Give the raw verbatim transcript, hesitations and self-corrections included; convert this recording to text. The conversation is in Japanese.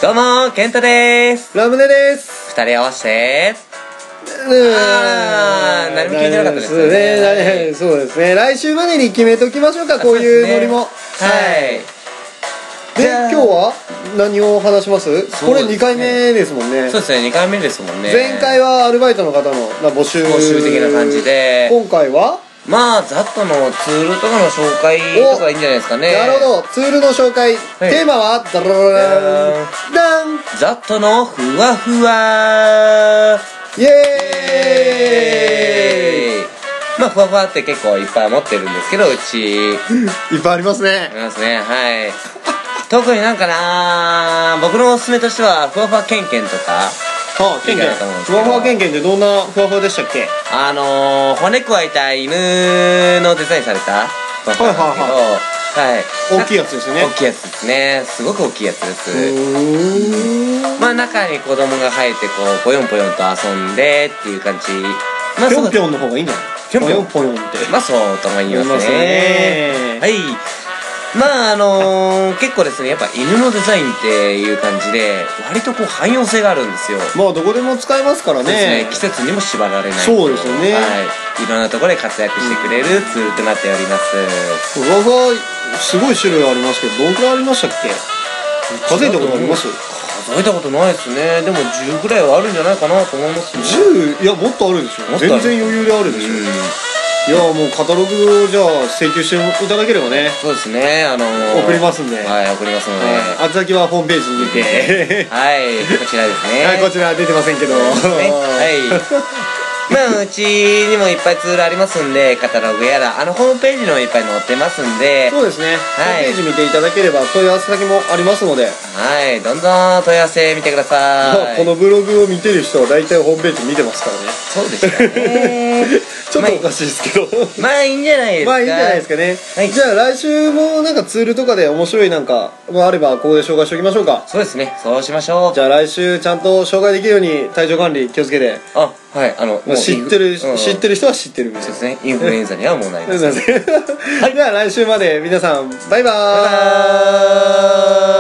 どうもー、ケンタでーす。 ラムネです。 二人合わせてあー何も聞いてなかったですね。 ね。そうですね。来週までに決めときましょうか、こういうノリも。 はい。 で、今日は何を話します？これにかいめですもんね。 そうですね、にかいめですもんね。 前回はアルバイトの方の募集募集的な感じで、 今回はまあザットのツールとかの紹介とかいいんじゃないですかね。 なるほど。ツールの紹介、テーマはダラララダンザットのふわふわイエーイ。 まあふわふわって結構いっぱい持ってるんですけど、うちいっぱいありますね。 ありますね。はい。特になんかな、僕のおすすめとしてはふわふわケンケンとか。 はあ、ケンケン。ふわふわケンケンってどんなふわふわでしたっけ？ あのー、骨くわえた犬のデザインされたふわふわなんですけど、はい、 大きいやつですね。 大きいやつですね。すごく大きいやつです。まあ中に子供が入ってこうぽよんぽよんと遊んでっていう感じ。まあ、 ぴょんぴょんの方がいいんじゃない？ ぴょんぴょんぽよんって。 まあそうとも言いますね。はい。まああのー、結構ですね、やっぱ犬のデザインっていう感じで割とこう汎用性があるんですよ。 まあどこでも使えますからね。 そうですね、季節にも縛られない。 そうですよね。 はい、いろんなところで活躍してくれるツールとなっております。 ふわふわすごい種類ありますけど、どんくらいありましたっけ？数えたことあります？ 数えたことないですね。でもじゅうぐらいはあるんじゃないかなと思いますね。 じゅう？いやもっとあるでしょ。全然余裕であるでしょ。いやもうカタログをじゃあ請求していただければね。 そうですね、あのー、 送りますんで。はい、 送りますので、 あつ先はホームページにてはい、こちらですね。 はい、こちら出てませんけど、ね、 はいまあうちにもいっぱいツールありますんで、カタログやらあのホームページにもいっぱい載ってますんで、 そうですね、 はい、 ホームページ見ていただければ問い合わせ先もありますので、 はい、どんどん問い合わせ見てください。 このブログを見てる人は大体ホームページ見てますからね。 そうですよねちょっとおかしいですけどまあいいんじゃないですか。 まあいいんじゃないですかね、はい、じゃあ来週もなんかツールとかで面白いなんかあればここで紹介しておきましょうか。 そうですね、そうしましょう。 じゃあ来週ちゃんと紹介できるように体調管理気をつけて。 あ、はい、あの知ってる、うん、知ってる人は知ってるみたいな。 そうですね、インフルエンザにはもうなります。 はい、では来週まで皆さんバイバーイ。バイバーイ。